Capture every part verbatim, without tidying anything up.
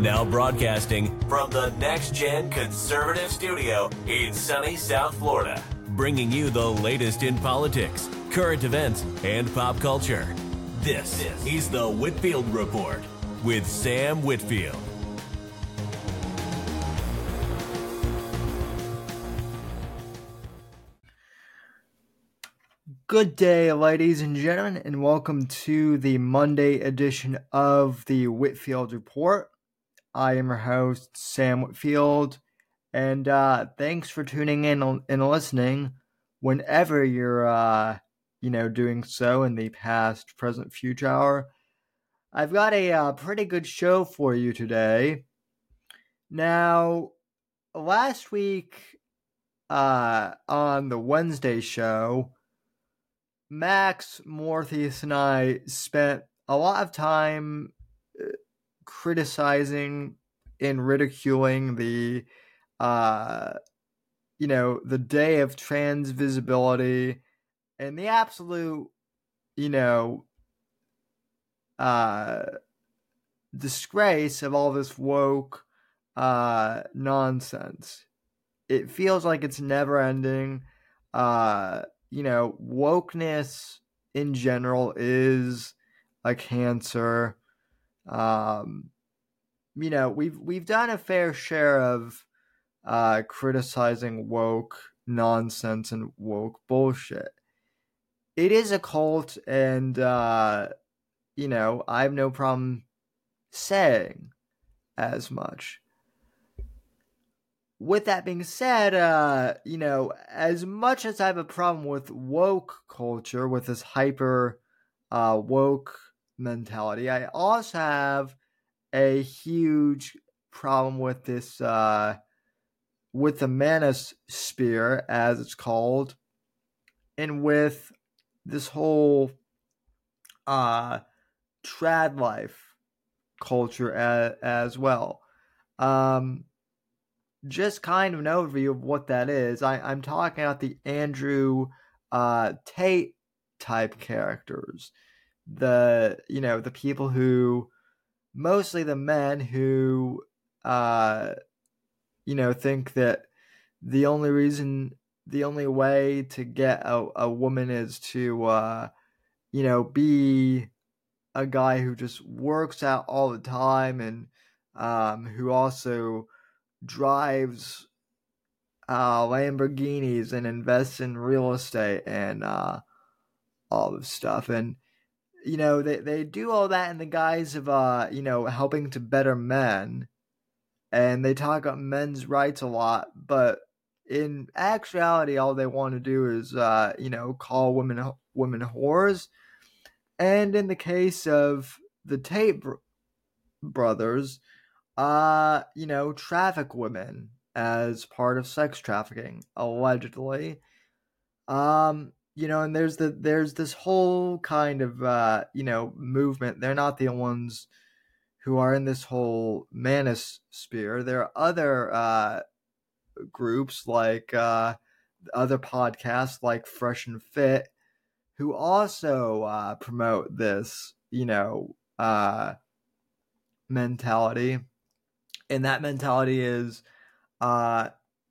Now broadcasting from the Next Gen Conservative Studio in sunny South Florida, bringing you the latest in politics, current events, and pop culture. This is the Whitfield Report with Sam Whitfield. Good day, ladies and gentlemen, and welcome to the Monday edition of the Whitfield Report. I am your host, Sam Whitfield, and uh, thanks for tuning in and listening whenever you're, uh, you know, doing so in the past, present, future hour. I've got a uh, pretty good show for you today. Now, last week uh, on the Wednesday show, Max, Morpheus, and I spent a lot of time criticizing and ridiculing the, uh, you know, the day of trans visibility and the absolute, you know, uh, disgrace of all this woke uh, nonsense. It feels like it's never ending. Uh, you know, wokeness in general is a cancer. Um, you know, we've we've done a fair share of uh, criticizing woke nonsense and woke bullshit. It is a cult, and uh, you know, I have no problem saying as much. With that being said, uh, you know, as much as I have a problem with woke culture, with this hyper uh, woke mentality, I also have a huge problem with this, uh, with the manosphere, as it's called, and with this whole uh, trad life culture as, as well. Um, Just kind of an overview of what that is. I, I'm talking about the Andrew uh, Tate type characters. The, you know, the people who, mostly the men who, uh, you know, think that the only reason, the only way to get a, a woman is to, uh, you know, be a guy who just works out all the time and um, who also drives uh, Lamborghinis and invests in real estate and uh, all this stuff. And, you know, they, they do all that in the guise of, uh, you know, helping to better men. And they talk about men's rights a lot. But in actuality, all they want to do is, uh, you know, call women women whores. And in the case of the Tate br- brothers, uh, you know, traffic women as part of sex trafficking, allegedly. Um, you know, and there's the there's this whole kind of uh, you know, movement. They're not the ones who are in this whole manosphere. There are other uh groups like uh other podcasts like Fresh and Fit who also uh promote this, you know, uh mentality. And that mentality is uh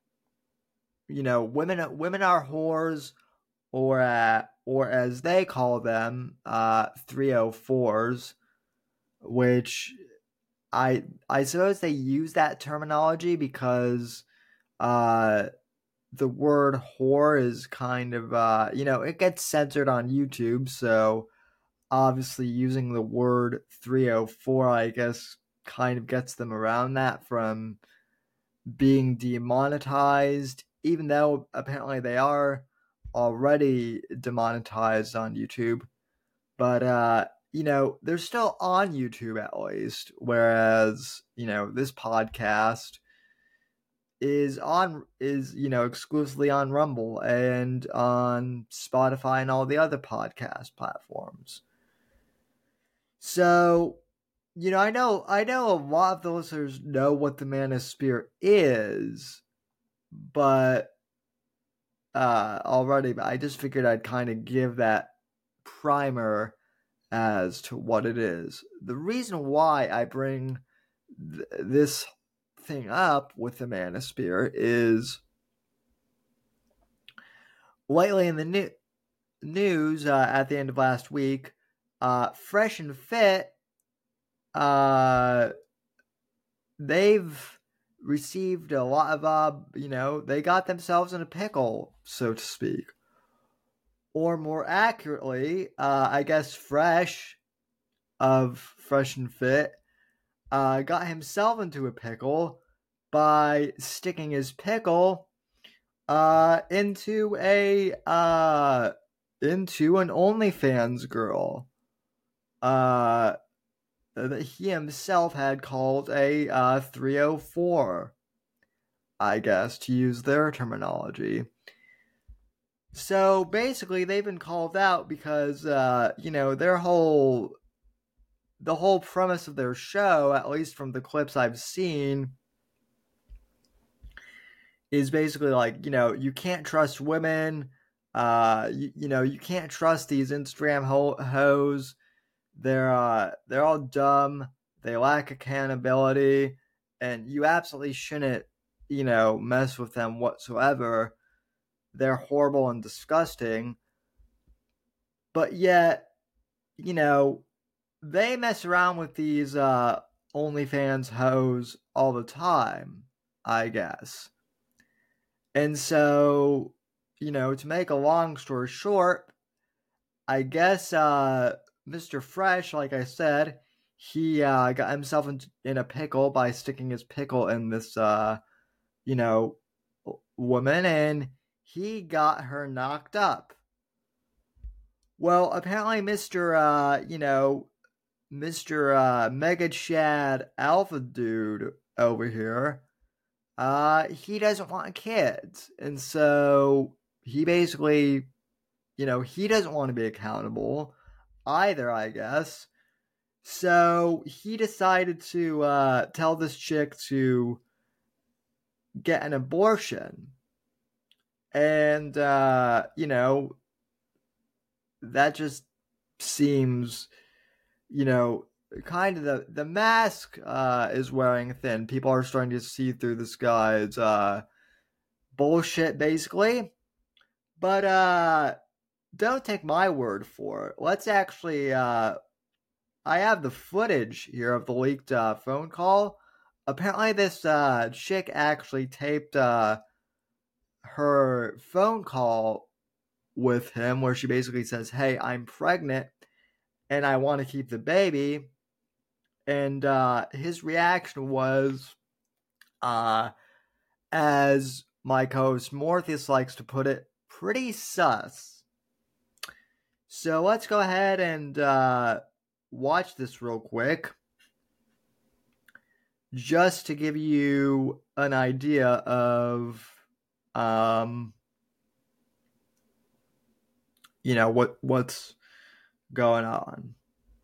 you know, women women are whores, or uh, or as they call them, uh three oh fours, which I I suppose they use that terminology because uh the word whore is kind of uh you know, it gets censored on YouTube, so obviously using the word three oh four, I guess, kind of gets them around that from being demonetized, even though apparently they are already demonetized on YouTube. But, uh, you know, they're still on YouTube at least, whereas, you know, this podcast is on, is, you know, exclusively on Rumble and on Spotify and all the other podcast platforms. So, you know, I know, I know a lot of the listeners know what the manosphere is, but uh, already, but I just figured I'd kind of give that primer as to what it is. The reason why I bring th- this thing up with the Manosphere is lately in the new- news uh, at the end of last week, uh, Fresh and Fit, uh, they've received a lot of, uh, you know, they got themselves in a pickle, so to speak. Or more accurately, uh, I guess Fresh of Fresh and Fit uh, got himself into a pickle by sticking his pickle uh, into a uh, into an OnlyFans girl uh, that he himself had called a uh, three oh four, I guess, to use their terminology. So basically, they've been called out because, uh, you know, their whole, the whole premise of their show, at least from the clips I've seen, is basically like, you know, you can't trust women, uh, you, you know, you can't trust these Instagram ho- hoes. They're, uh, they're all dumb. They lack accountability, and you absolutely shouldn't, you know, mess with them whatsoever. They're horrible and disgusting. But yet, you know, they mess around with these uh, OnlyFans hoes all the time, I guess. And so, you know, to make a long story short, I guess uh, Mister Fresh, like I said, he uh, got himself in, in a pickle by sticking his pickle in this, uh, you know, woman, and he got her knocked up. Well, apparently, Mister Uh, you know, Mister Uh, Mega Chad Alpha Dude over here, uh, he doesn't want kids. And so he basically, you know, he doesn't want to be accountable either, I guess. So he decided to uh, tell this chick to get an abortion. And, uh, you know, that just seems, you know, kind of the the mask uh, is wearing thin. People are starting to see through this guy's uh, bullshit, basically. But uh, don't take my word for it. Let's actually. Uh, I have the footage here of the leaked uh, phone call. Apparently, this uh, chick actually taped uh, her phone call with him, where she basically says, "Hey, I'm pregnant, and I want to keep the baby." And uh, his reaction was, uh, as my co-host Morpheus likes to put it, pretty sus. So let's go ahead and uh, watch this real quick, just to give you an idea of, um, you know, what what's going on.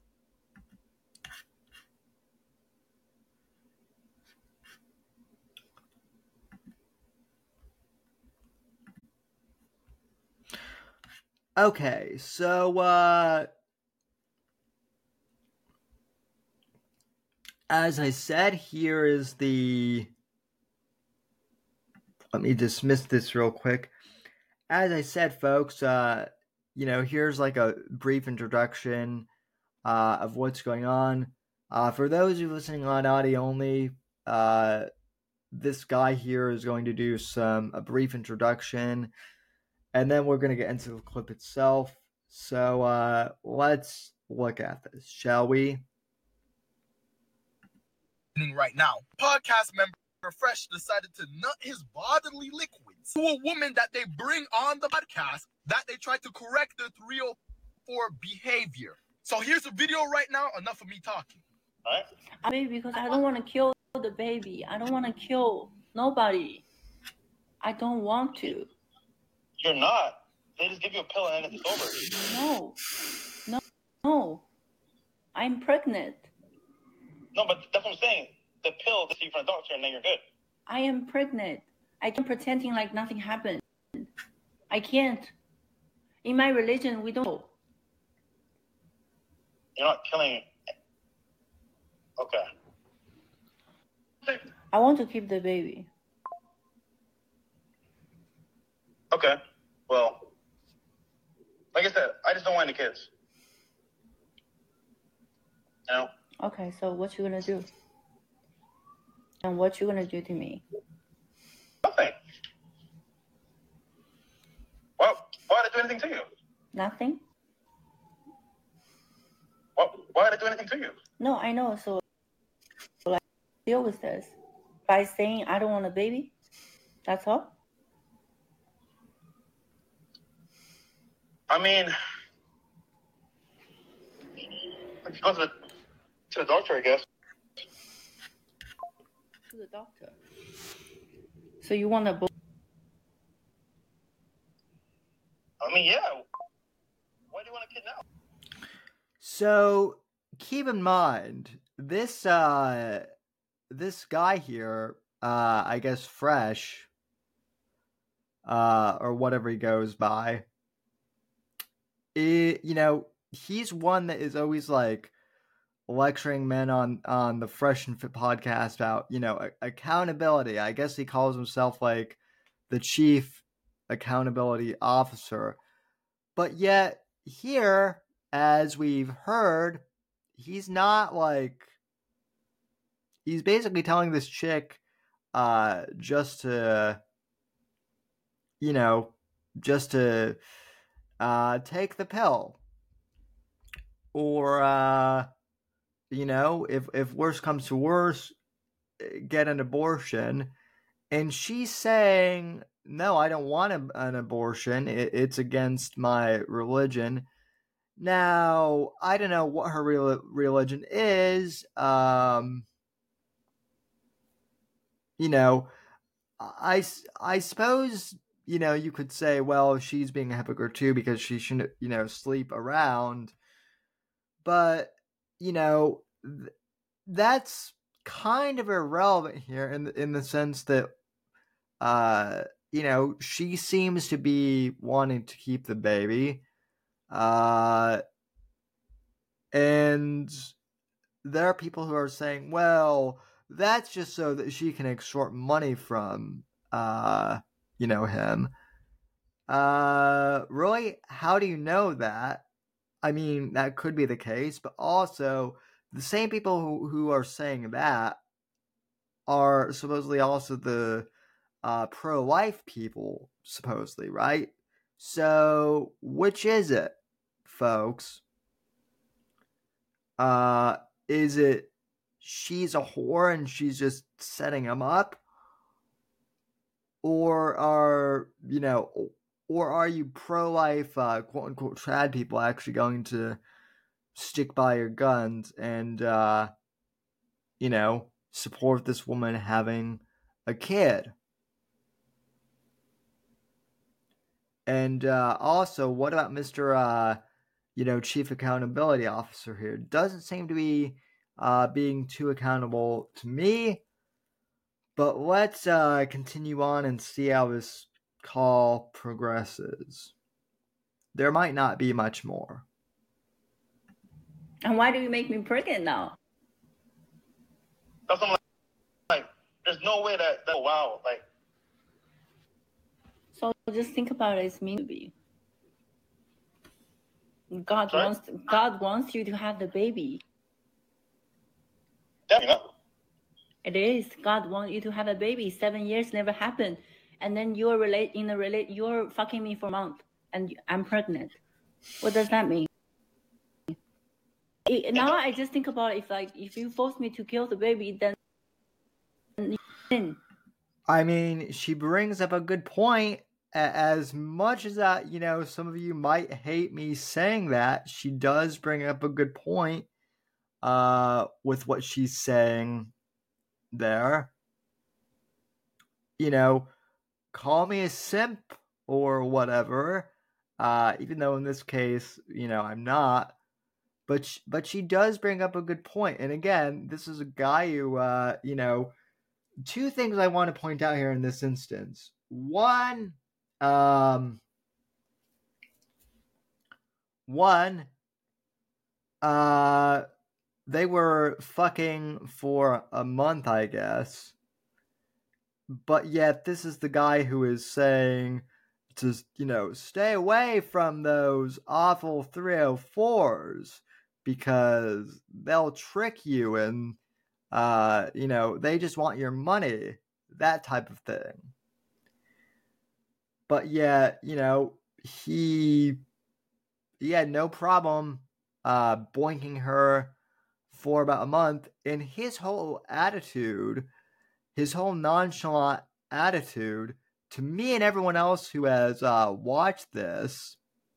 Okay, so uh, as I said, here is the. Let me dismiss this real quick. As I said, folks, uh, you know, here's like a brief introduction uh, of what's going on. Uh, for those who are listening on audio only, uh, this guy here is going to do some a brief introduction, and then we're going to get into the clip itself. So uh, let's look at this, shall we? Right now, podcast member Fresh decided to nut his bodily liquids to a woman that they bring on the podcast that they tried to correct their three oh four behavior. So here's a video right now. Enough of me talking. All right. I mean, because I don't want to kill the baby. I don't want to kill nobody. I don't want to. You're not. They just give you a pill and then it's over. No. No. No. I'm pregnant. No, but that's what I'm saying. The pill to see from a doctor and then you're good. I am pregnant. I can't pretending like nothing happened. I can't. In my religion, we don't. You're not killing. Okay. I want to keep the baby. Okay. Well, like I said, I just don't want any kids. You know? Okay, so what you gonna do? And what you gonna do to me? Nothing. Well, why did I do anything to you? Nothing? What, why did I do anything to you? No, I know. So, like, deal with this by saying I don't want a baby. That's all. I mean, I could go to the to the doctor, I guess. To the doctor. So you want a bo- I mean, yeah. Why do you want a kid now? So keep in mind this uh this guy here, uh I guess Fresh, uh or whatever he goes by. It, you know, he's one that is always like lecturing men on on the Fresh and Fit podcast about, you know, a- accountability. I guess he calls himself like the chief accountability officer. But yet here, as we've heard, he's not like, he's basically telling this chick uh just to, you know, just to uh take the pill. Or uh you know, if if worse comes to worse, get an abortion. And she's saying, no, I don't want a, an abortion. It, it's against my religion. Now, I don't know what her real religion is. Um, you know, I, I suppose, you know, you could say, well, she's being a hypocrite too because she shouldn't, you know, sleep around. But, you know, th- that's kind of irrelevant here in in the sense that, uh, you know, she seems to be wanting to keep the baby. Uh, and there are people who are saying, well, that's just so that she can extort money from, uh, you know, him. Uh, really? How do you know that? I mean, that could be the case, but also the same people who, who are saying that are supposedly also the uh, pro-life people, supposedly, right? So, which is it, folks? Uh, is it she's a whore and she's just setting him up? Or are, you know, or are you pro-life, uh, quote-unquote, trad people actually going to stick by your guns and, uh, you know, support this woman having a kid? And uh, also, what about Mister Uh, you know, Chief Accountability Officer here? Doesn't seem to be uh, being too accountable to me. But let's uh, continue on and see how this call progresses. There might not be much more. And why do you make me pregnant now? That's like, like, there's no way that, that wow, like. So just think about it. It's meant to be. God Sorry? wants God wants you to have the baby. Definitely not. It is. God wants you to have a baby. Seven years never happened, and then you're relate in a relate. You're fucking me for a month, and I'm pregnant. What does that mean? It, now I just think about if like if you force me to kill the baby, then. then I mean, she brings up a good point. As much as that, you know, some of you might hate me saying that, she does bring up a good point uh, with what she's saying there. You know, call me a simp or whatever, uh, even though in this case, you know, I'm not. But sh- but she does bring up a good point. And again, this is a guy who, uh, you know, two things I want to point out here in this instance. One, um, one, uh, they were fucking for a month, I guess. But yet, this is the guy who is saying to, you know, stay away from those awful three oh fours because they'll trick you and, uh, you know, they just want your money, that type of thing. But yet, you know, he, he had no problem uh, boinking her for about a month, and his whole attitude, his whole nonchalant attitude, to me and everyone else who has uh, watched this,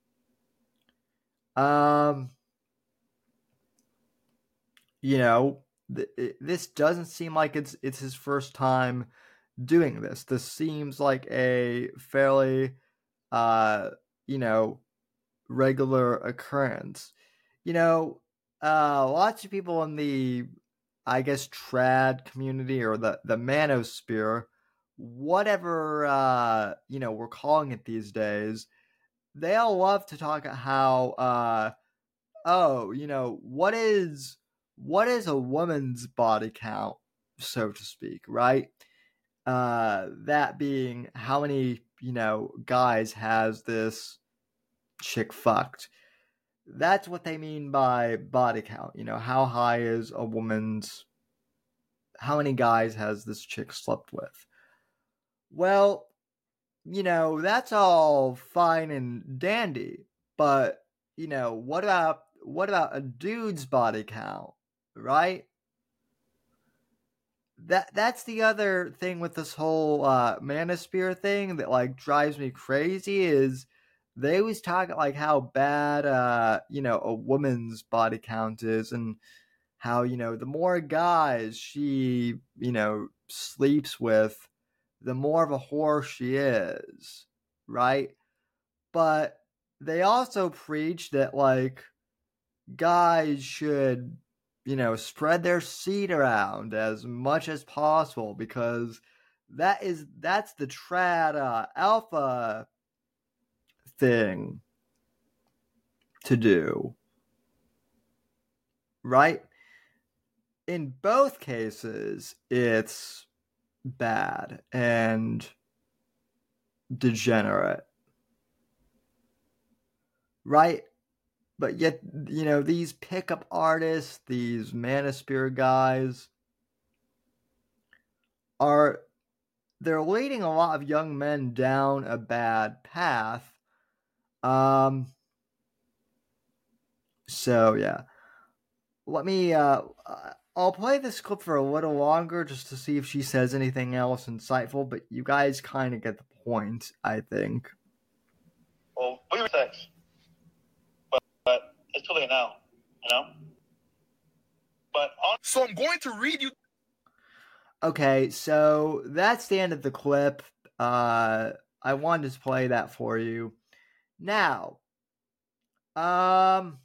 um, you know, th- it, this doesn't seem like it's it's his first time doing this. This seems like a fairly, uh, you know, regular occurrence. You know, uh, lots of people in the, I guess, trad community or the, the manosphere, whatever, uh, you know, we're calling it these days, they all love to talk about how, uh, oh, you know, what is, what is a woman's body count, so to speak, right? Uh, that being how many, you know, guys has this chick fucked. That's what they mean by body count. You know, how high is a woman's, how many guys has this chick slept with? Well, you know, that's all fine and dandy, but, you know, what about, what about a dude's body count, right? That that's the other thing with this whole uh, manosphere thing that like drives me crazy is they always talk like how bad uh, you know, a woman's body count is and how, you know, the more guys she, you know, sleeps with, the more of a whore she is, right? But they also preach that like guys should, you know, spread their seed around as much as possible because that is that's the trad uh, alpha thing to do, right? In both cases, it's bad and degenerate, right? But yet, you know, these pickup artists, these manosphere guys, are they're leading a lot of young men down a bad path. Um. So yeah, let me. Uh, I'll play this clip for a little longer just to see if she says anything else insightful. But you guys kind of get the point, I think. Well, we were sex, but, but it's too late now, you know. But on- so I'm going to read you. Okay, so that's the end of the clip. Uh, I wanted to play that for you. Now, um,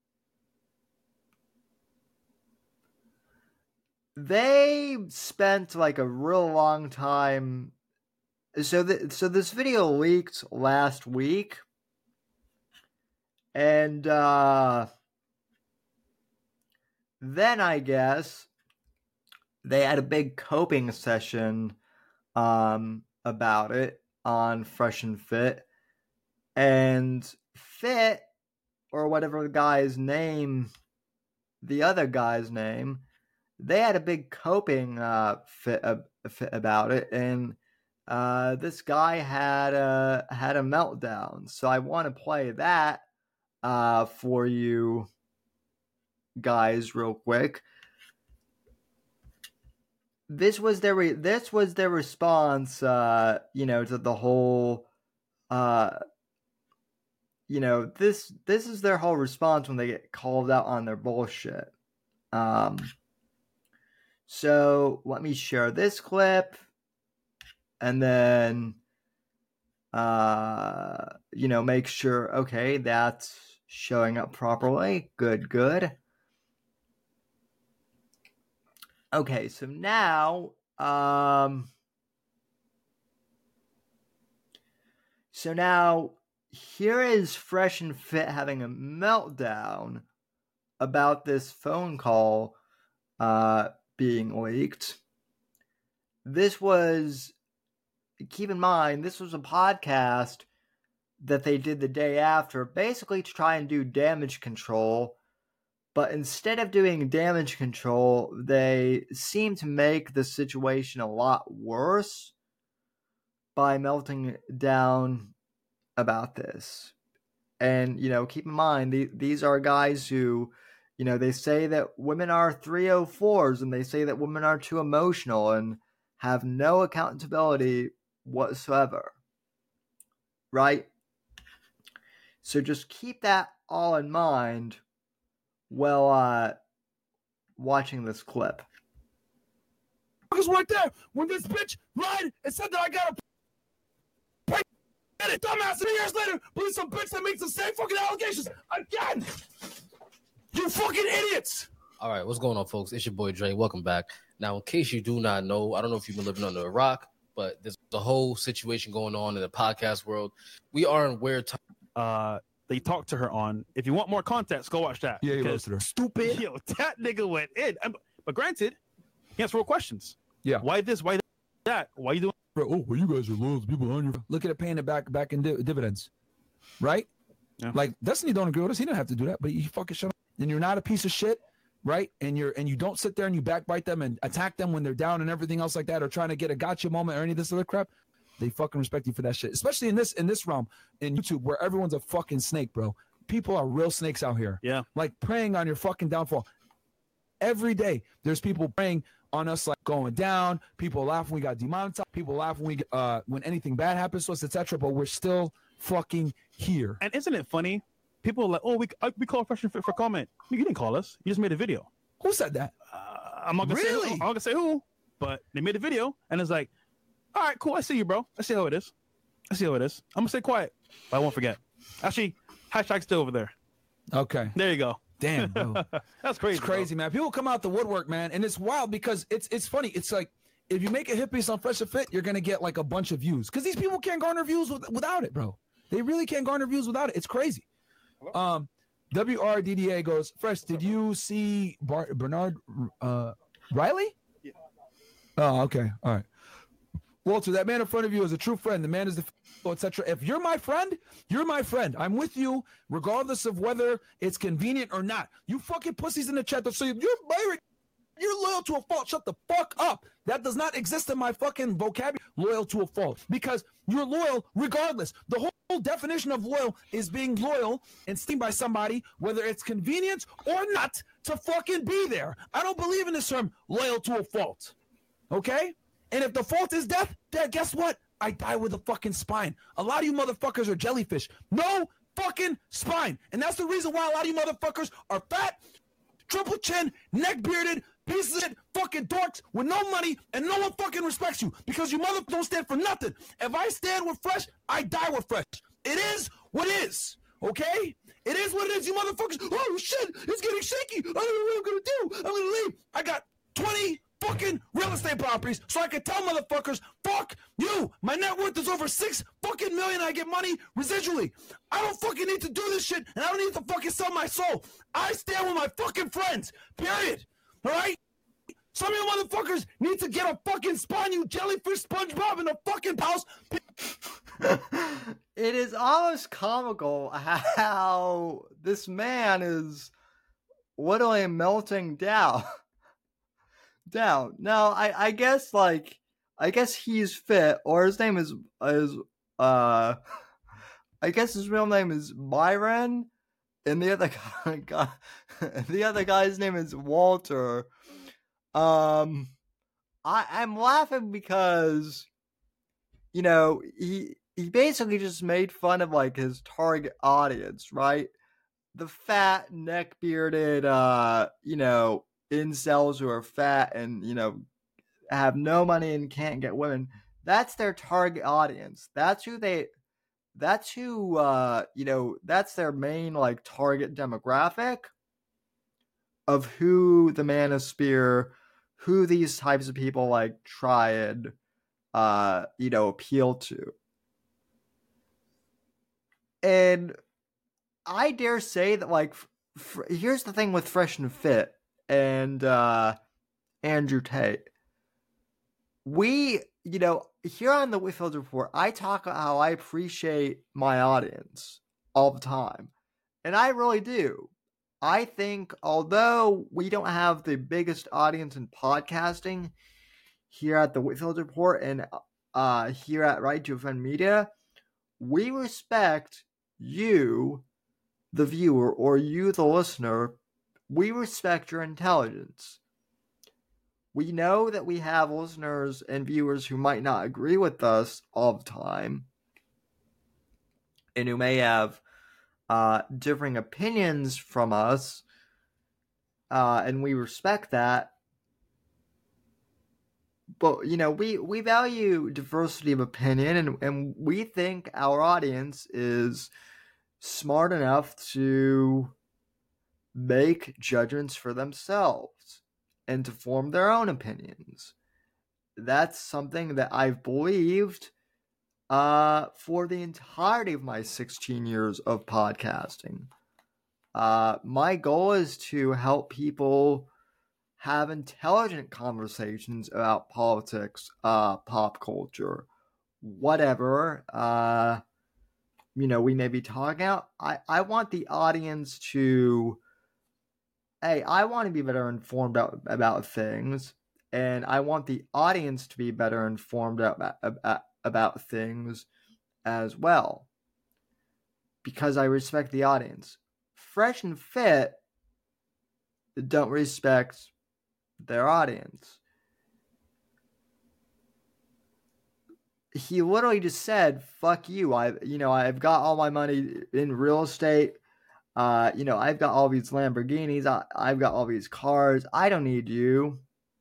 they spent like a real long time. So, the, so this video leaked last week, and uh, then I guess they had a big coping session um, about it on Fresh and Fit, and Fit, or whatever the guy's name, the other guy's name, they had a big coping uh, fit, uh, fit about it, and uh, this guy had a had a meltdown. So I want to play that uh, for you guys real quick. This was their re- this was their response, uh, you know, to the whole, uh, you know, this this is their whole response when they get called out on their bullshit. Um, so let me share this clip, and then, uh, you know, make sure, okay, that's showing up properly. Good, good. Okay, so now, um, so now here is Fresh and Fit having a meltdown about this phone call uh, being leaked. This was, keep in mind, this was a podcast that they did the day after, basically to try and do damage control. But instead of doing damage control, they seem to make the situation a lot worse by melting down about this. And, you know, keep in mind, the, these are guys who, you know, they say that women are three oh fours and they say that women are too emotional and have no accountability whatsoever. Right? So just keep that all in mind while uh, watching this clip. Because right there, when this bitch lied and said that I got a it, dumbass, three years later, believe some bitch that makes the same fucking allegations again. You fucking idiots. All right, what's going on, folks? It's your boy Dre. Welcome back. Now, in case you do not know, I don't know if you've been living under a rock, but there's a whole situation going on in the podcast world. We are in weird times. Uh, they talked to her on. If you want more context, go watch that. Yeah, you listened to her. Stupid. Yo, that nigga went in. But granted, he answered real questions. Yeah. Why this? Why that? Why you doing? Oh, well, you guys are loyal to people on your. Look at it paying it back back in di- dividends, right? Yeah. Like Destiny don't agree with us. He didn't have to do that, but you fucking shut up. And you're not a piece of shit, right? And you're and you don't sit there and you backbite them and attack them when they're down and everything else like that, or trying to get a gotcha moment or any of this other crap. They fucking respect you for that shit, especially in this in this realm in YouTube where everyone's a fucking snake, bro. People are real snakes out here. Yeah, like preying on your fucking downfall. Every day, there's people preying on us, like going down. People laugh when we got demonetized. People laugh when we uh when anything bad happens to us, et cetera. But we're still fucking here. And isn't it funny? People are like, oh, we uh, we call Fresh and Fit for comment. You didn't call us. You just made a video. Who said that? Uh, I'm not gonna really? say who. I'm not gonna say who, but they made a video and it's like, all right, cool. I see you, bro. I see how it is. I see how it is. I'm gonna stay quiet, but I won't forget. Actually, hashtag still over there. Okay. There you go. Damn, bro. That's crazy. It's crazy, bro. man. People come out the woodwork, man, and it's wild because it's it's funny. It's like if you make a hit piece on Fresh and Fit, you're gonna get like a bunch of views because these people can't garner views with, without it, bro. They really can't garner views without it. It's crazy. Um, W R D D A goes, Fresh, did you see Bar- Bernard uh, Riley? Yeah. Oh, okay. All right. Walter, that man in front of you is a true friend. The man is the et cetera. If you're my friend, you're my friend. I'm with you, regardless of whether it's convenient or not. You fucking pussies in the chat that say you're married, you're loyal to a fault. Shut the fuck up. That does not exist in my fucking vocabulary. Loyal to a fault, because you're loyal regardless. The whole, whole definition of loyal is being loyal and seen by somebody, whether it's convenient or not, to fucking be there. I don't believe in this term loyal to a fault. Okay? And if the fault is death, then guess what? I die with a fucking spine. A lot of you motherfuckers are jellyfish. No fucking spine. And that's the reason why a lot of you motherfuckers are fat, triple chin, neck bearded, pieces of shit, fucking dorks with no money, and no one fucking respects you because you mother don't stand for nothing. If I stand with Fresh, I die with Fresh. It is what it is. Okay? It is what it is, you motherfuckers. Oh shit, it's getting shaky. I don't know what I'm gonna do. I'm gonna leave. I got twenty fucking real estate properties, so I can tell motherfuckers, fuck you. My net worth is over six fucking million. I get money residually. I don't fucking need to do this shit, and I don't need to fucking sell my soul. I stand with my fucking friends. Period. All right? Some of you motherfuckers need to get a fucking spine, you jellyfish SpongeBob in the fucking house. It is almost comical how this man is literally melting down. Down. Now, I, I guess like I guess he's fit, or his name is is uh I guess his real name is Byron, and the other guy, guy the other guy's name is Walter. Um, I I'm laughing because, you know, he he basically just made fun of like his target audience, right? The fat, neck bearded, uh, you know, incels who are fat and, you know, have no money and can't get women. That's their target audience. That's who they, that's who, uh, you know, that's their main, like, target demographic of who the Manosphere, who these types of people, like, try and, uh, you know, appeal to. And I dare say that, like, fr- here's the thing with Fresh and Fit and uh, Andrew Tate. We, you know, here on the Whitfield Report, I talk about how I appreciate my audience all the time. And I really do. I think although we don't have the biggest audience in podcasting here at the Whitfield Report and uh, here at Right to Offend Media, we respect you, the viewer, or you, the listener. We respect your intelligence. We know that we have listeners and viewers who might not agree with us all the time and who may have uh, differing opinions from us, uh, and we respect that. But, you know, we, we value diversity of opinion, and, and we think our audience is smart enough to make judgments for themselves and to form their own opinions. That's something that I've believed uh, for the entirety of my sixteen years of podcasting. Uh, my goal is to help people have intelligent conversations about politics, uh, pop culture, whatever, uh, you know, we may be talking about. I, I want the audience to, hey, I want to be better informed about, about things, and I want the audience to be better informed about, about, about things as well, because I respect the audience. Fresh and Fit don't respect their audience. He literally just said, fuck you. I, you know, I've got all my money in real estate. Uh, you know, I've got all these Lamborghinis. I, I've got all these cars. I don't need you.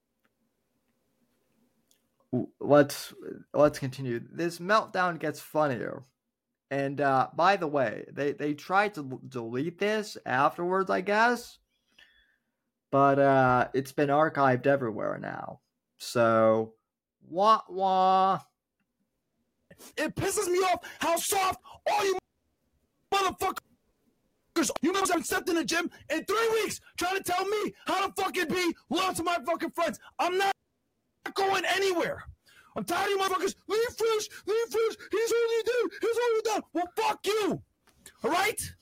Let's, let's continue. This meltdown gets funnier. And, uh, by the way, they, they tried to delete this afterwards, I guess. But, uh, it's been archived everywhere now. So, wah, wah. It pisses me off how soft all you motherfuckers. You know, I've stepped in the gym in three weeks trying to tell me how to fucking be loyal to my fucking friends. I'm not going anywhere. I'm tired of you motherfuckers. Leave Fresh, leave Fresh. He's only dude. He's only done. Well, fuck you. All right?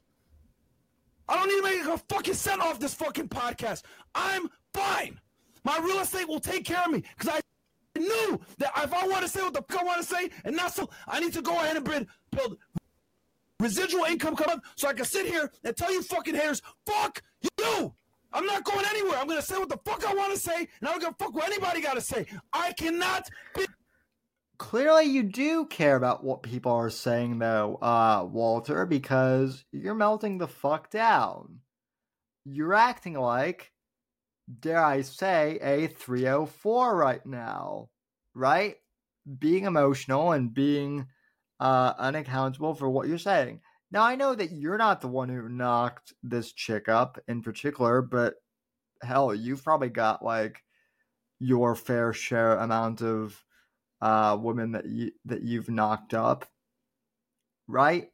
I don't need to make a fucking cent off this fucking podcast. I'm fine. My real estate will take care of me because I knew that if I want to say what the fuck I want to say and not so, I need to go ahead and build, build residual income come up so I can sit here and tell you fucking haters, fuck you. I'm not going anywhere. I'm going to say what the fuck I want to say, and I don't give a fuck what anybody got to say. I cannot be. Clearly you do care about what people are saying, though, uh, Walter, because you're melting the fuck down. You're acting like, dare I say, a three oh four right now, right? Being emotional and being uh, unaccountable for what you're saying. Now, I know that you're not the one who knocked this chick up in particular, but hell, you've probably got, like, your fair share amount of uh, women that, you, that you've knocked up, right?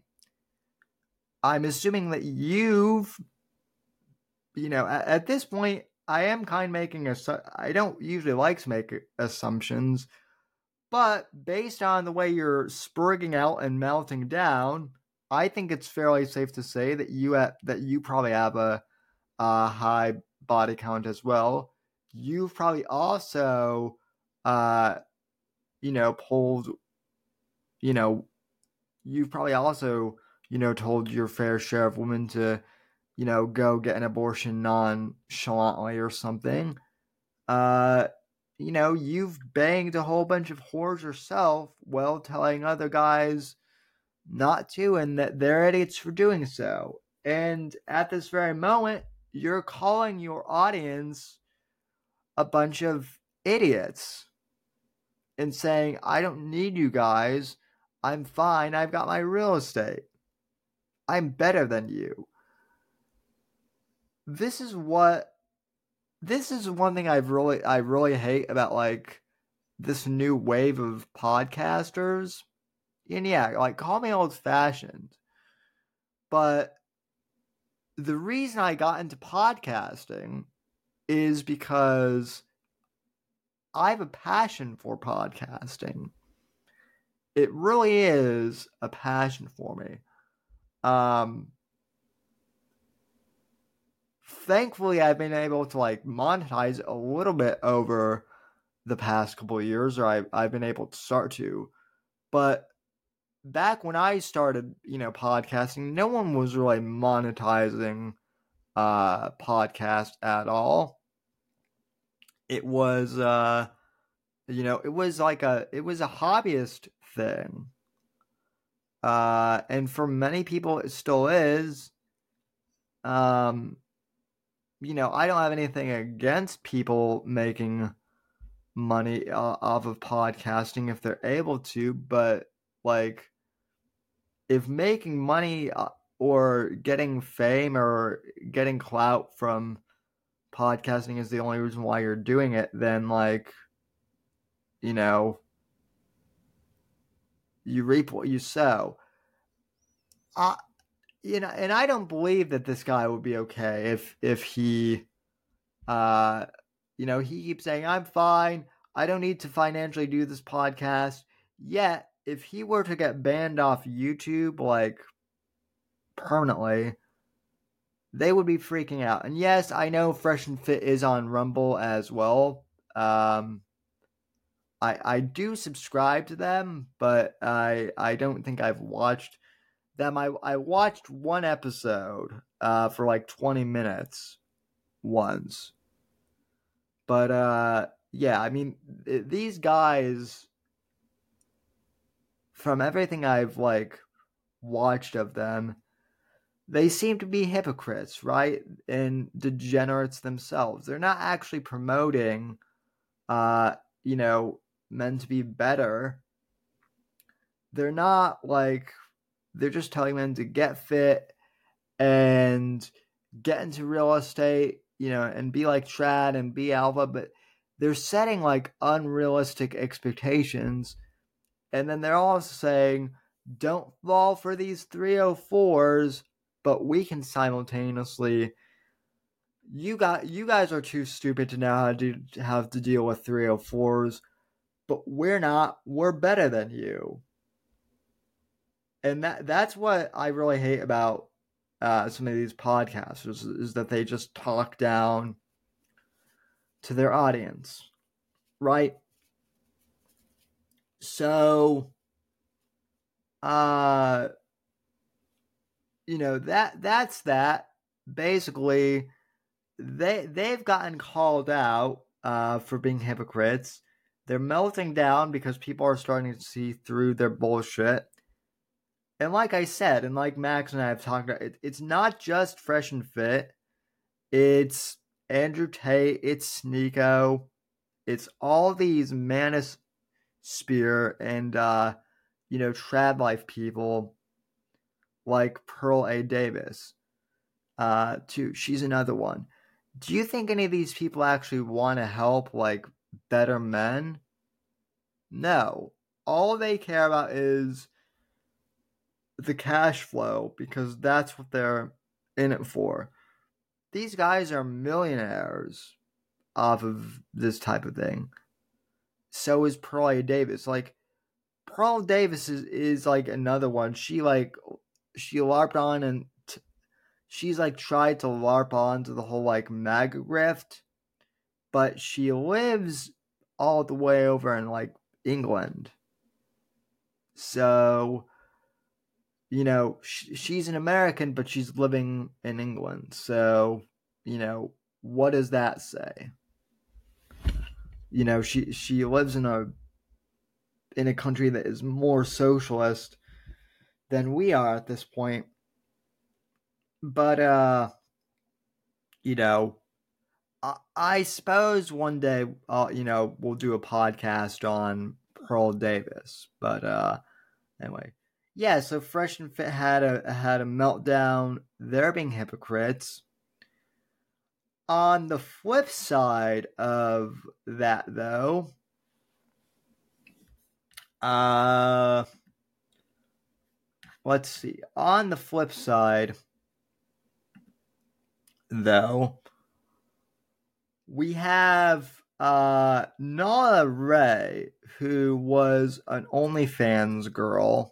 I'm assuming that you've, you know, at, at this point, I am kind of making a, I don't usually like to make assumptions, but based on the way you're sprigging out and melting down, I think it's fairly safe to say that you have, that you probably have a, a high body count as well. You've probably also, uh, you know, pulled, you know, you've probably also, you know, told your fair share of women to, you know, go get an abortion nonchalantly or something. Uh, you know, you've banged a whole bunch of whores yourself while telling other guys not to, and that they're idiots for doing so. And at this very moment, you're calling your audience a bunch of idiots and saying, I don't need you guys. I'm fine. I've got my real estate. I'm better than you. This is what, this is one thing I've really, I really hate about, like, this new wave of podcasters. And yeah, like, call me old-fashioned, but the reason I got into podcasting is because I have a passion for podcasting. It really is a passion for me. Um, thankfully, I've been able to like monetize a little bit over the past couple of years, or I've, I've been able to start to. But back when I started, you know, podcasting, no one was really monetizing uh, podcast at all. It was, uh, you know, it was like a, it was a hobbyist thing. Uh, and for many people, it still is. Um, you know, I don't have anything against people making money uh, off of podcasting if they're able to, but like, if making money uh, or getting fame or getting clout from podcasting is the only reason why you're doing it, then like, you know, you reap what you sow. Uh, you know, and I don't believe that this guy would be okay if if he, uh, you know, he keeps saying, I'm fine, I don't need to financially do this podcast. Yet, if he were to get banned off YouTube, like, permanently, they would be freaking out. And yes, I know Fresh and Fit is on Rumble as well. Um, I I do subscribe to them, but I I don't think I've watched them. I I watched one episode uh, for like twenty minutes once. But uh, yeah, I mean, th- these guys, from everything I've like watched of them, they seem to be hypocrites, right? And degenerates themselves. They're not actually promoting, uh, you know, men to be better. They're not like, they're just telling men to get fit and get into real estate, you know, and be like Chad and be alpha, but they're setting like unrealistic expectations. And then they're also saying, don't fall for these three oh fours, but we can simultaneously, you got you guys are too stupid to know how to have to deal with three oh fours, but we're not, we're better than you. And that that's what I really hate about uh, some of these podcasters, is that they just talk down to their audience, right? So, uh, you know, that that's that. Basically, they they've gotten called out uh, for being hypocrites. They're melting down because people are starting to see through their bullshit. And like I said, and like Max and I have talked about, it, it's not just Fresh and Fit. It's Andrew Tate. It's Sneeko. It's all these Manosphere and, uh, you know, trad life people like Pearl A. Davis. Uh, too. She's another one. Do you think any of these people actually want to help, like, better men? No. All they care about is the cash flow, because that's what they're in it for. These guys are millionaires off of this type of thing. So is Pearl A. Davis. Like, Pearl Davis is, is like another one. She like she LARPed on and t- she's like tried to LARP on to the whole like MAGA grift, but she lives all the way over in like England. So, you know, sh- she's an American, but she's living in England. So, you know, what does that say? You know, she she lives in a in a country that is more socialist than we are at this point. But uh, you know, I, I suppose one day, uh, you know, we'll do a podcast on Pearl Davis. But uh, anyway. Yeah, so Fresh and Fit had a had a meltdown. They're being hypocrites. On the flip side of that, though, uh, let's see. On the flip side, though, we have uh, Nala Ray, who was an OnlyFans girl,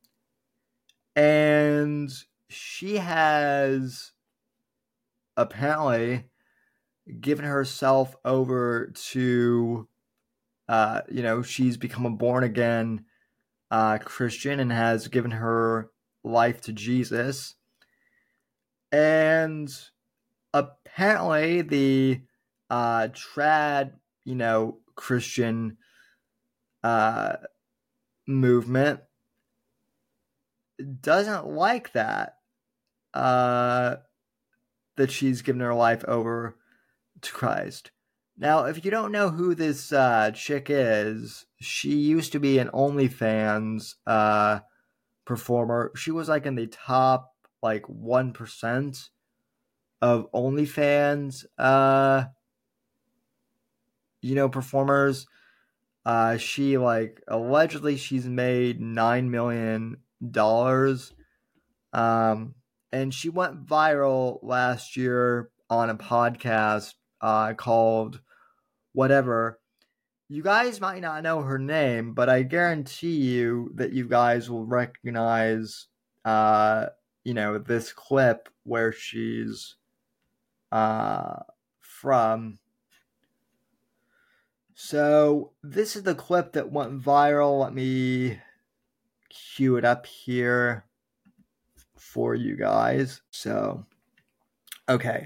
and she has apparently given herself over to, uh, you know, she's become a born-again uh, Christian and has given her life to Jesus. And apparently the uh, trad, you know, Christian uh, movement doesn't like that, uh, that she's given her life over to Christ. Now, if you don't know who this uh, chick is, she used to be an OnlyFans uh, performer. She was like in the top like one percent of OnlyFans, uh, you know, performers. Uh, she like allegedly she's made nine million dollars, um, and she went viral last year on a podcast uh, called Whatever. You guys might not know her name, but I guarantee you that you guys will recognize, uh, you know, this clip where she's uh, from. So this is the clip that went viral. Let me cue it up here for you guys. So, okay.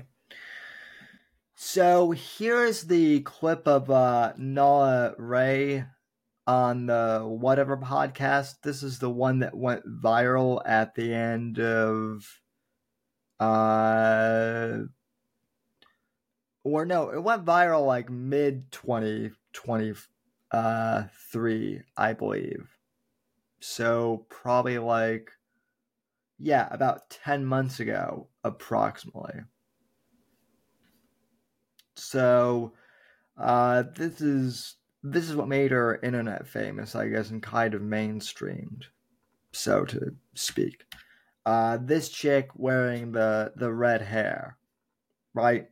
So here's the clip of uh, Nala Ray on the Whatever podcast. This is the one that went viral at the end of, uh, or no, it went viral like mid twenty twenty-three, I believe. So probably like, yeah, about ten months ago, approximately. So, uh, this is this is what made her internet famous, I guess, and kind of mainstreamed, so to speak. Uh, this chick wearing the the red hair, right?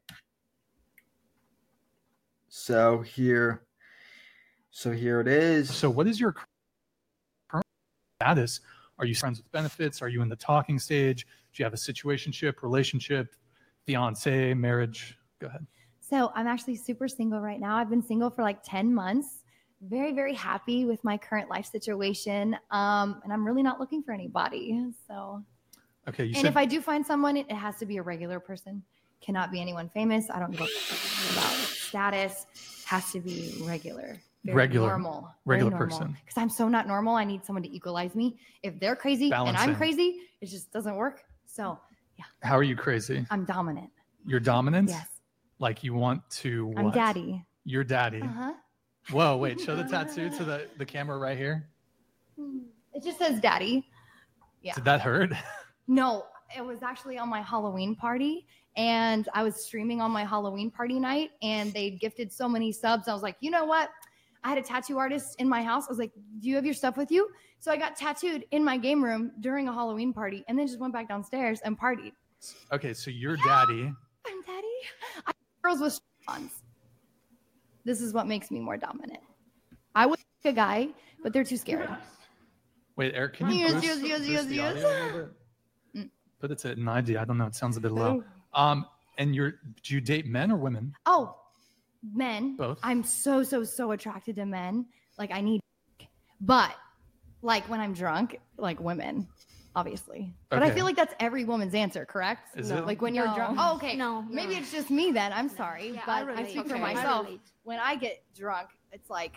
So here, so here it is. So, what is your current status? Are you friends with benefits? Are you in the talking stage? Do you have a situationship, relationship, fiance, marriage? Go ahead. So I'm actually super single right now. I've been single for like ten months. Very, very happy with my current life situation. Um, and I'm really not looking for anybody. So, okay. You and said- if I do find someone, it has to be a regular person. Cannot be anyone famous. I don't give a about status. Has to be regular. Very regular, normal, regular normal. person. Because I'm so not normal. I need someone to equalize me. If they're crazy Balancing. and I'm crazy, it just doesn't work. So, yeah. How are you crazy? I'm dominant. You're dominant? Yes. Like you want to what? I'm daddy. You're daddy. Uh-huh. Whoa, wait, show the tattoo to the, the camera right here. It just says daddy. Yeah. Did that hurt? No, it was actually on my Halloween party. And I was streaming on my Halloween party night. And they gifted so many subs. I was like, you know what? I had a tattoo artist in my house. I was like, do you have your stuff with you? So I got tattooed in my game room during a Halloween party. And then just went back downstairs and partied. Okay, so you're daddy. I'm daddy. I girls with strap-ons. This is what makes me more dominant. I would like a guy, but they're too scared. Wait, Eric, can you Yes, boost, yes, yes, boost yes, the yes. audio a little bit? Mm. Put it to ninety. I don't know. It sounds a bit low. Um, and you're do you date men or women? Oh, men. Both. I'm so, so, so attracted to men. Like I need, but like when I'm drunk, like women, obviously. But I Okay. feel like that's every woman's answer, correct? Is No. it? Like when you're No. drunk. Oh, okay. No, Maybe no. it's just me then. I'm sorry, Yeah, but I I, relate. speak for Okay. I myself. relate. When I get drunk, it's like,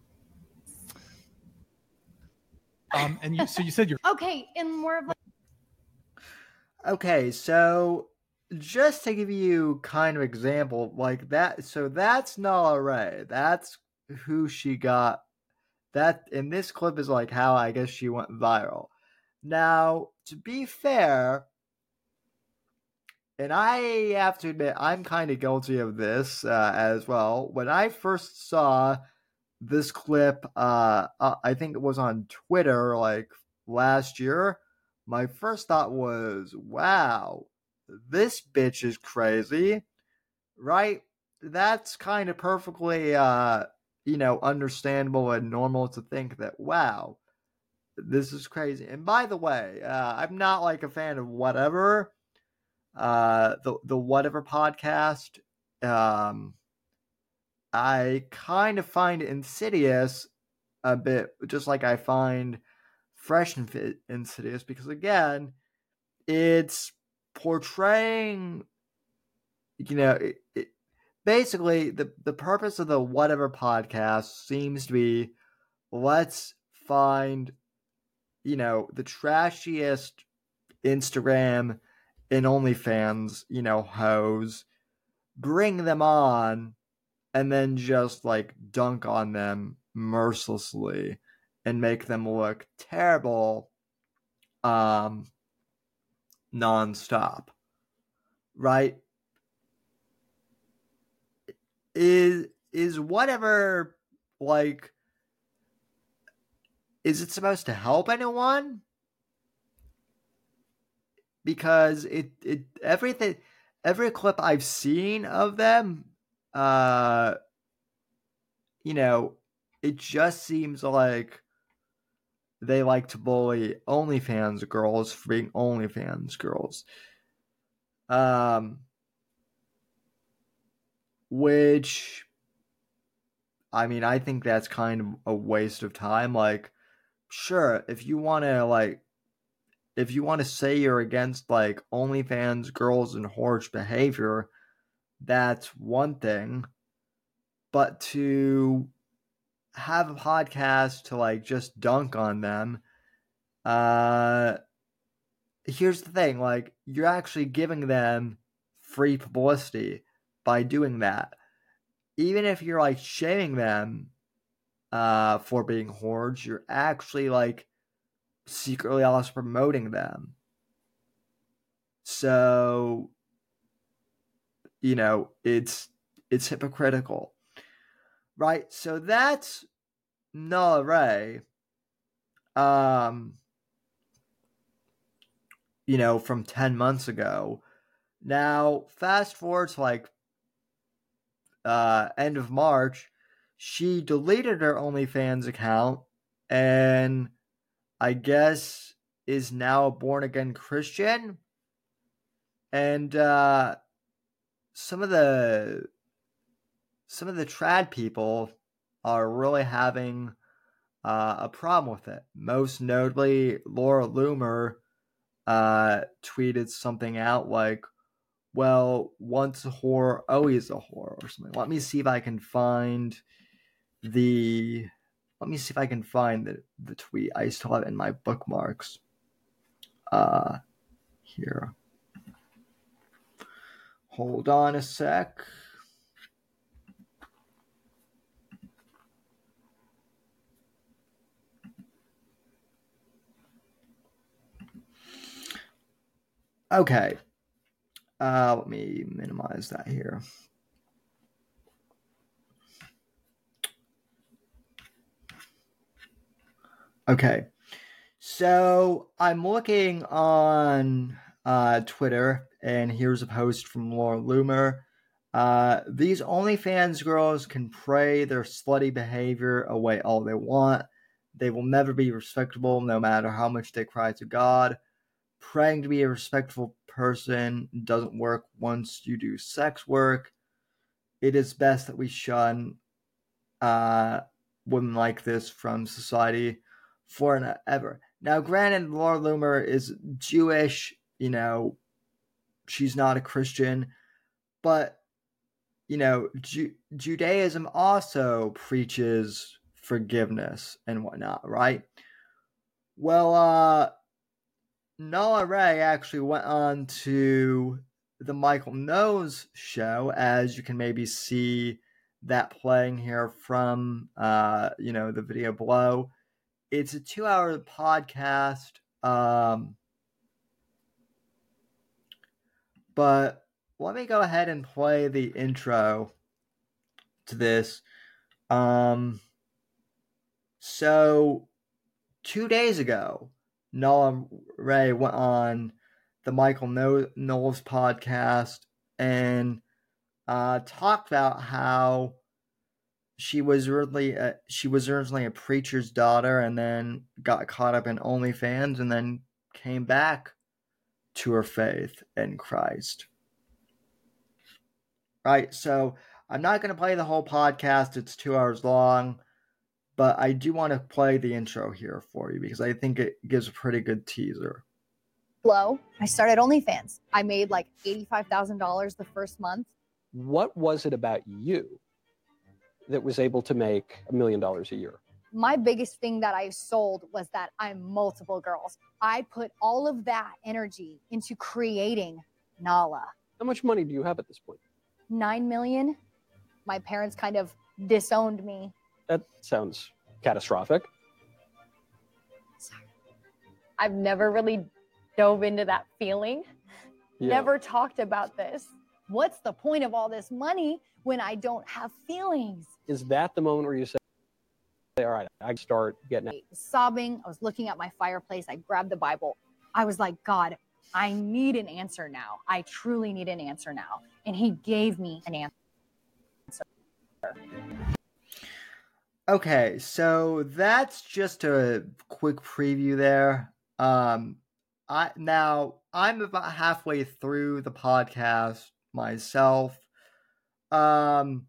Um, and you so you said you're okay, and more of like. Okay, so just to give you kind of example like that, so that's Nala Ray. That's who she got. That in this clip is like how I guess she went viral. Now, to be fair, and I have to admit I'm kind of guilty of this uh, as well. When I first saw this clip, uh, uh, I think it was on Twitter like last year. My first thought was, wow, this bitch is crazy, right? That's kind of perfectly, uh, you know, understandable and normal to think that, wow, this is crazy. And by the way, uh, I'm not like a fan of whatever, uh, the the whatever podcast. Um, I kind of find Insidious a bit, just like I find Fresh and Insidious, because again, it's portraying, you know, it, it, basically the the purpose of the whatever podcast seems to be, let's find, you know, the trashiest Instagram and OnlyFans, you know, hoes, bring them on, and then just like dunk on them mercilessly and make them look terrible um nonstop. Right? Is is whatever, like, is it supposed to help anyone? Because it it everything every clip I've seen of them, uh you know, it just seems like they like to bully OnlyFans girls for being OnlyFans girls. Um which, I mean, I think that's kind of a waste of time. Like, sure, if you want to, like, if you want to say you're against, like, OnlyFans girls and whorish behavior, that's one thing. But to have a podcast to, like, just dunk on them, uh, here's the thing, like, you're actually giving them free publicity by doing that. Even if you're, like, shaming them uh, for being whores, you're actually, like, secretly also promoting them. So, you know, it's it's hypocritical. Right? So that's Nala Ray. Um, you know, from ten months ago. Now, fast forward to, like, uh, end of March, she deleted her OnlyFans account and I guess is now a born-again Christian. And uh, some of the some of the trad people are really having uh, a problem with it. Most notably, Laura Loomer uh, tweeted something out like, well, once a whore, always a whore, or something. Let me see if I can find the... Let me see if I can find the, the tweet. I still have it in my bookmarks. Uh, here. Hold on a sec. Okay. Uh, let me minimize that here. Okay. So I'm looking on uh, Twitter, and here's a post from Laura Loomer. Uh, these OnlyFans girls can pray their slutty behavior away all they want. They will never be respectable no matter how much they cry to God. Praying to be a respectful person doesn't work once you do sex work. It is best that we shun uh, women like this from society forever. Now, granted, Laura Loomer is Jewish, you know, she's not a Christian, but, you know, Ju- Judaism also preaches forgiveness and whatnot, right? Well, uh, Nala Ray actually went on to the Michael Knowles show, as you can maybe see that playing here from, uh, you know, the video below. It's a two-hour podcast, um, but let me go ahead and play the intro to this. Um, so, two days ago, Nala Ray went on the Michael Knowles podcast and uh, talked about how she was originally a, she was originally a preacher's daughter and then got caught up in OnlyFans and then came back to her faith in Christ. Right, so I'm not going to play the whole podcast. It's two hours long, but I do want to play the intro here for you because I think it gives a pretty good teaser. Hello, I started OnlyFans. I made like eighty-five thousand dollars the first month. What was it about you that was able to make a million dollars a year? My biggest thing that I sold was that I'm multiple girls. I put all of that energy into creating Nala. How much money do you have at this point? Nine million. My parents kind of disowned me. That sounds catastrophic. Sorry. I've never really dove into that feeling. Yeah. Never talked about this. What's the point of all this money when I don't have feelings? Is that the moment where you say, all right, I start getting I was sobbing. I was looking at my fireplace. I grabbed the Bible. I was like, God, I need an answer now. I truly need an answer now. And he gave me an answer. Okay, so that's just a quick preview there. Um, I now I'm about halfway through the podcast myself. Um,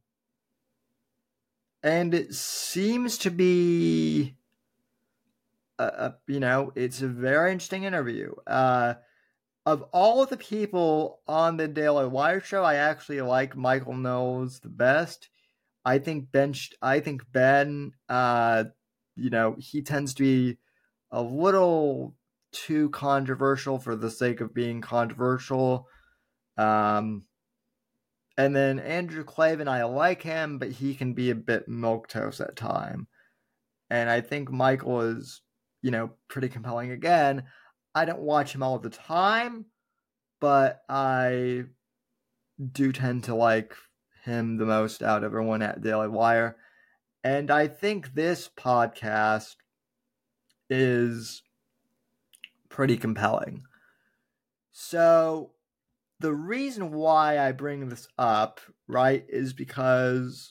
and it seems to be, a, a, you know, it's a very interesting interview. Uh, of all of the people on the Daily Wire show, I actually like Michael Knowles the best. I think Ben, I think Ben, uh, you know, he tends to be a little too controversial for the sake of being controversial. Um, and then Andrew Klavan, I like him, but he can be a bit milquetoast at time. And I think Michael is, you know, pretty compelling. Again, I don't watch him all the time, but I do tend to like him the most out of everyone at Daily Wire. And I think this podcast is pretty compelling. So the reason why I bring this up, right, is because,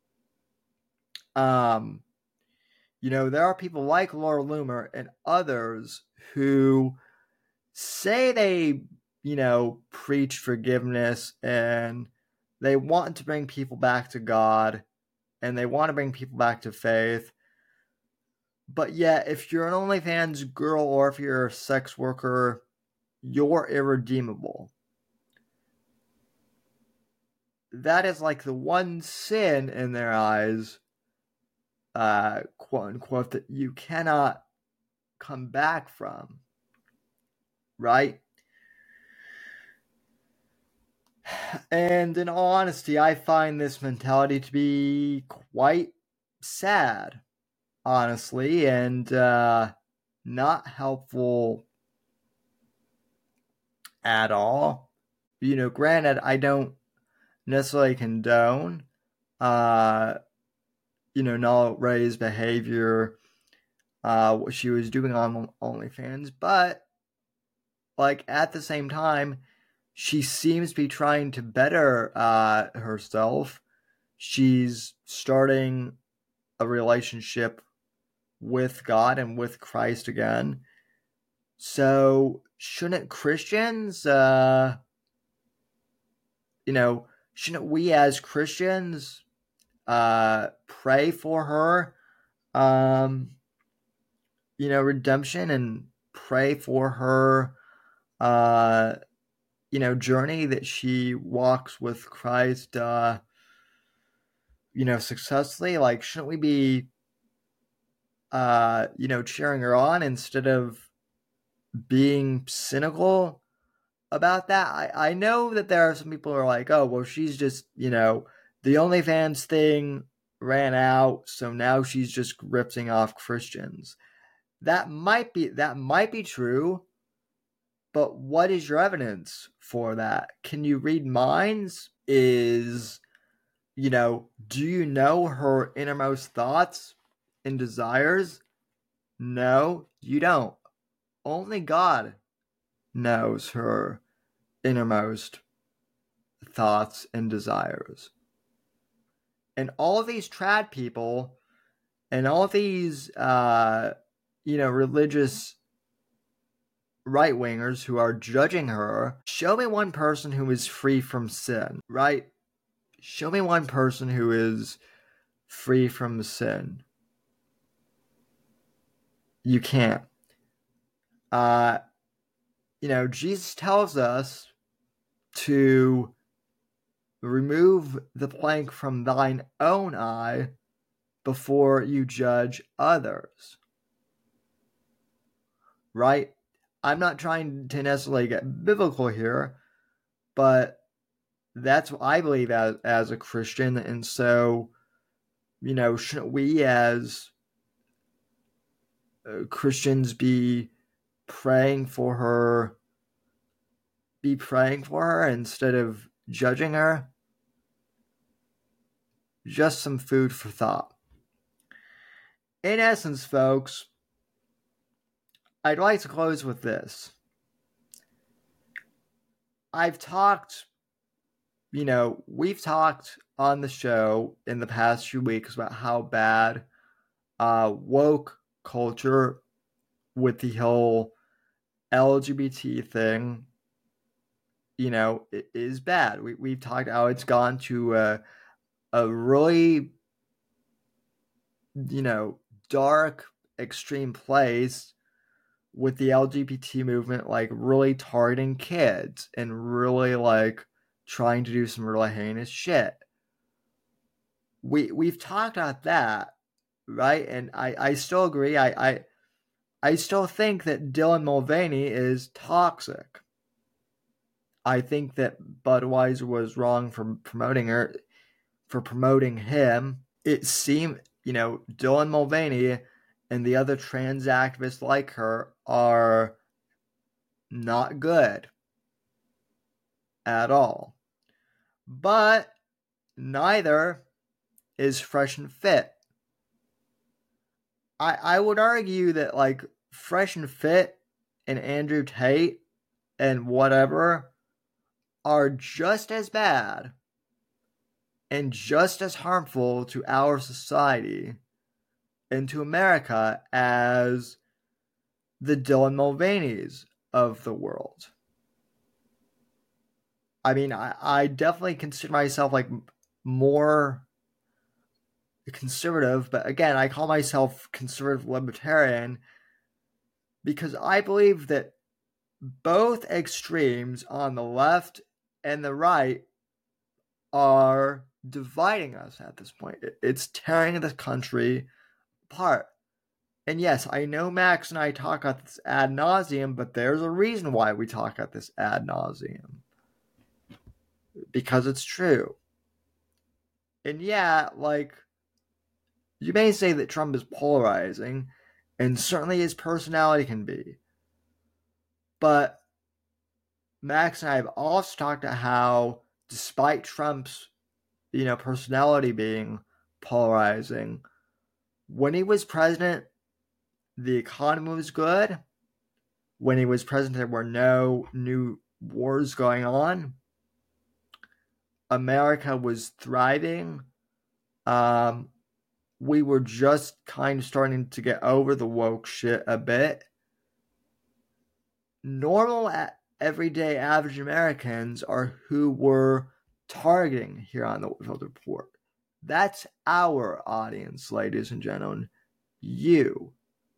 um, you know, there are people like Laura Loomer and others who say they, you know, preach forgiveness and they want to bring people back to God and they want to bring people back to faith. But yet, if you're an OnlyFans girl or if you're a sex worker, you're irredeemable. That is like the one sin in their eyes, uh, quote unquote, that you cannot come back from. Right? And in all honesty, I find this mentality to be quite sad, honestly, and uh, not helpful at all. You know, granted, I don't necessarily condone, uh, you know, Nala Ray's behavior, uh, what she was doing on OnlyFans, but, like, at the same time, she seems to be trying to better uh, herself. She's starting a relationship with God and with Christ again. So shouldn't Christians, uh, you know, shouldn't we as Christians uh, pray for her, um, you know, redemption and pray for her, uh, you know, journey that she walks with Christ, uh, you know, successfully? Like, shouldn't we be, uh, you know, cheering her on instead of being cynical about that? I, I know that there are some people who are like, oh, well, she's just, you know, the OnlyFans thing ran out, so now she's just ripping off Christians. That might be, that might be true. But what is your evidence for that? Can you read minds? Is, you know, do you know her innermost thoughts and desires? No, you don't. Only God knows her innermost thoughts and desires. And all of these trad people and all of these, uh, you know, religious right-wingers who are judging her, show me one person who is free from sin, right? Show me one person who is free from sin. You can't. Uh, you know, Jesus tells us to remove the plank from thine own eye before you judge others. Right? I'm not trying to necessarily get biblical here, but that's what I believe as, as a Christian. And so, you know, shouldn't we as uh, Christians be praying for her, be praying for her instead of judging her? Just some food for thought. In essence, folks, I'd like to close with this. I've talked, you know, we've talked on the show in the past few weeks about how bad uh, woke culture with the whole L G B T thing, you know, it is bad. We, we've talked how it's gone to a, a really, you know, dark, extreme place with the L G B T movement, like really targeting kids and really like trying to do some really heinous shit. We we've talked about that, right? And I, I still agree. I, I I still think that Dylan Mulvaney is toxic. I think that Budweiser was wrong for promoting her, for promoting him. It seemed, you know, Dylan Mulvaney and the other trans activists like her are not good at all. But neither is Fresh and Fit. I, I would argue that, like, Fresh and Fit and Andrew Tate and whatever are just as bad and just as harmful to our society and to America as the Dylan Mulvaneys of the world. I mean, I, I definitely consider myself like more conservative, but again, I call myself conservative libertarian because I believe that both extremes on the left and the right are dividing us at this point. It's tearing the country apart. And yes, I know Max and I talk about this ad nauseum, but there's a reason why we talk about this ad nauseum. Because it's true. And yeah, like, you may say that Trump is polarizing, and certainly his personality can be. But Max and I have also talked about how, despite Trump's, you know, personality being polarizing, when he was president, the economy was good. When he was president, there were no new wars going on. America was thriving. Um, we were just kind of starting to get over the woke shit a bit. Normal, everyday, average Americans are who we're targeting here on the Whitfield Report. That's our audience, ladies and gentlemen. You.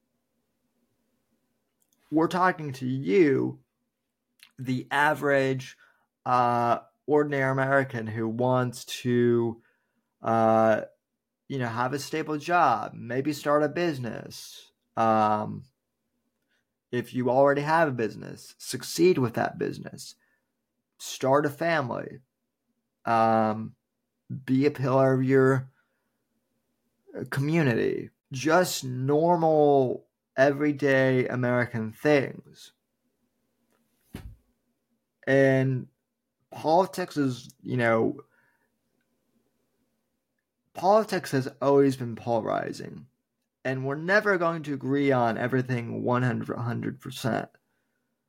We're talking to you, the average, uh, ordinary American who wants to, uh, you know, have a stable job, maybe start a business. Um, if you already have a business, succeed with that business. Start a family. Um, be a pillar of your community. Just normal, everyday American things. And politics is, you know, politics has always been polarizing. And we're never going to agree on everything one hundred percent.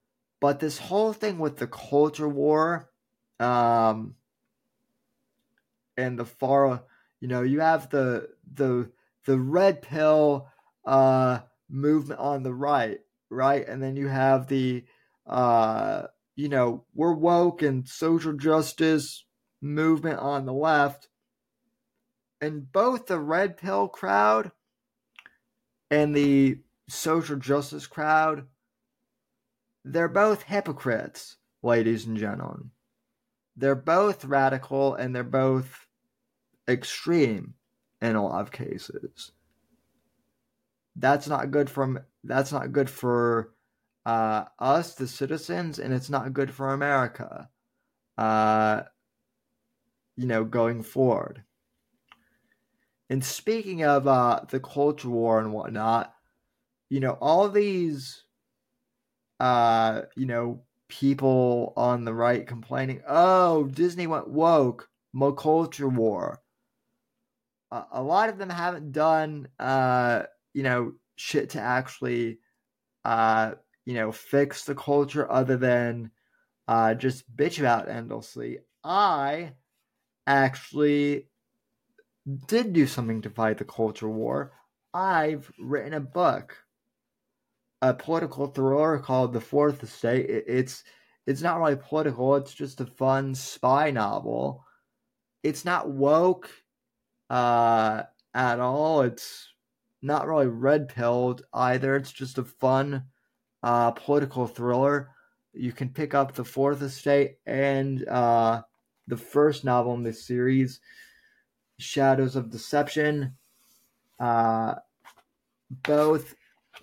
But this whole thing with the culture war, um, and the far, you know, you have the the the red pill uh, movement on the right, right, and then you have the uh, you know, we're woke and social justice movement on the left, and both the red pill crowd and the social justice crowd, they're both hypocrites, ladies and gentlemen. They're both radical and they're both extreme in a lot of cases. That's not good for that's not good for uh, us, the citizens, and it's not good for America. Uh, you know, going forward. And speaking of uh, the culture war and whatnot, you know, all these, uh, you know, people on the right complaining, oh, Disney went woke, more culture war. Uh, a lot of them haven't done, uh, you know, shit to actually, uh, you know, fix the culture other than uh, just bitch about it endlessly. I actually did do something to fight the culture war. I've written a book, a political thriller called The Fourth Estate. It, it's it's not really political. It's just a fun spy novel. It's not woke uh, at all. It's not really red-pilled either. It's just a fun uh, political thriller. You can pick up The Fourth Estate and uh, the first novel in this series, Shadows of Deception. Uh, both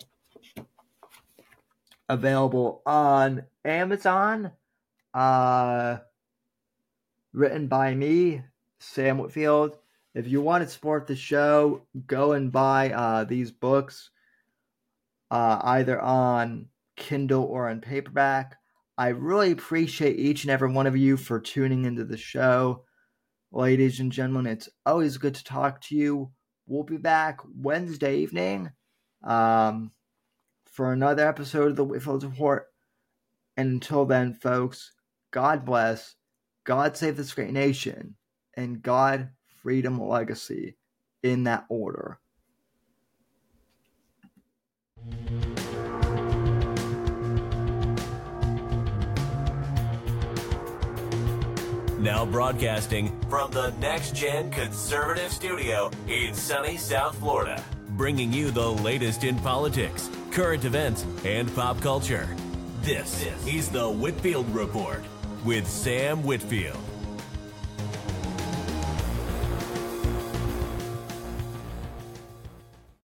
available on Amazon. Uh, written by me, Sam Whitfield. If you want to support the show, go and buy uh, these books, uh, either on Kindle or on paperback. I really appreciate each and every one of you for tuning into the show. Ladies and gentlemen, it's always good to talk to you. We'll be back Wednesday evening um, for another episode of the Whitfield Report. And until then, folks, God bless, God save this great nation, and God, freedom, legacy, in that order. Now broadcasting from the Next Gen Conservative Studio in sunny South Florida, bringing you the latest in politics, current events, and pop culture. This is the Whitfield Report with Sam Whitfield.